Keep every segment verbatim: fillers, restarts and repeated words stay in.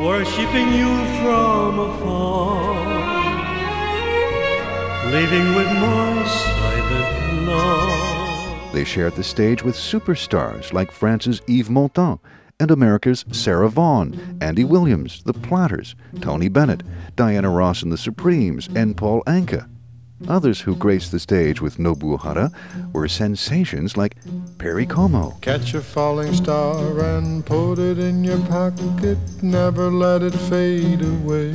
Worshipping you from afar, leaving with my silent love. They shared the stage with superstars like France's Yves Montand and America's Sarah Vaughan, Andy Williams, The Platters, Tony Bennett, Diana Ross and the Supremes, and Paul Anka. Others who graced the stage with Nobuo Hara were sensations like Perry Como. Catch a falling star and put it in your pocket, never let it fade away.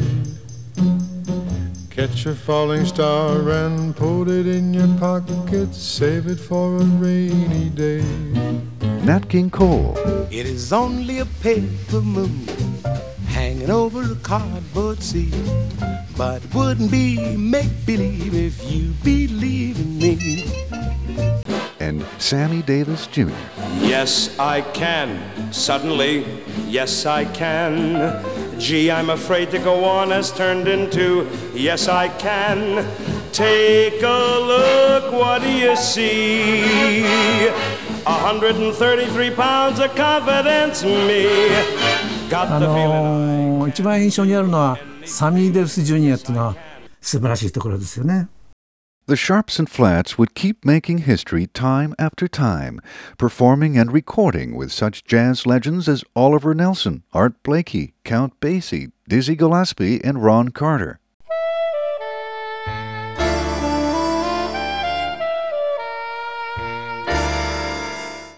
Catch a falling star and put it in your pocket, save it for a rainy day. Nat King Cole. It is only a paper moon hanging over a cardboard sea, but it wouldn't be make-believe if you believe in me. And Sammy Davis Junior Yes, I can. Suddenly, yes, I can. Gee, I'm afraid to go on has turned into yes, I can. Take a look, what do you see? one hundred thirty-three pounds of confidence in me. あのー、一番印象にあるのはサミー・デイビス・ジュニアっていうのは素晴らしいところですよね。 The Sharps and Flats would keep making history time after time, performing and recording with such jazz legends as Oliver Nelson, Art Blakey, Count Basie, Dizzy Gillespie, and Ron Carter.